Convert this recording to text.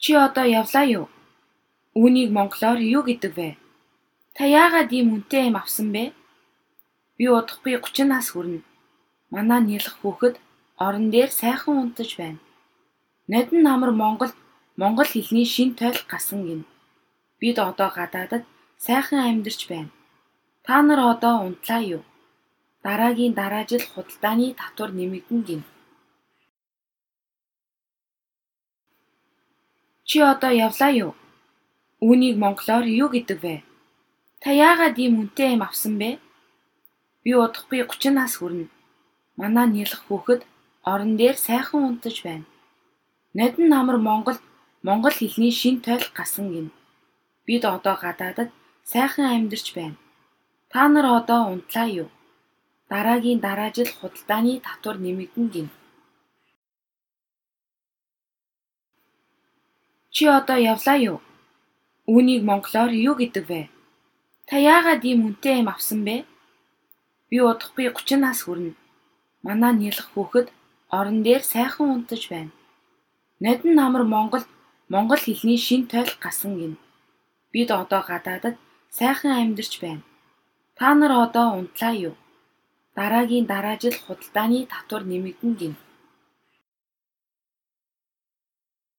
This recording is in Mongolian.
Чи одоо явлаа юу? Үүнийг монголоор юу гэдэг вэ? Та яагаад ийм үнэтэй юм авсан бэ? Би удахгүй 30 нас хүрнэ. Манай нялх хүүхэд орон дээр сайхан унтаж байна. Надин намар Монгол хэлний шин тойл гасан гин. Бид одоо гадаадад сайхан амьдарч байна. Та нар одоо унтлаа юу? Дараагийн дараа жил худалдааны татвар нэмэгдэн гин. Чи одоо явлаа юу? Үүнийг монголоор юу гэдэг вэ? Та яагаад ийм үнэтэй юм авсан бэ? Би удахгүй 30 нас хүрнэ. Манай нялх хүүхэд орон дээр сайхан унтаж байна. Надин намар Монгол хэлний шин тойл гасан гин. Бид одоо гадаадад сайхан амьдарч байна. Та нар одоо унтлаа юу? Дараагийн дараа жил худалдааны татвар нэмэгдэн гин. Чи одоо явлаа юу? Үүнийг монголоор юу гэдэг вэ? Та яагаад ийм үнэтэй юм авсан бэ? Би удахгүй 30 нас хүрнэ. Манай нялх хүүхэд орон дээр сайхан унтаж байна. Надин намар Монгол хэлний шин тойл гасан гин. Бид одоо гадаадад сайхан амьдарч байна. Та нар одоо унтлаа юу? Дараагийн дараа жил худалдааны татвар нэмэгдэн гин.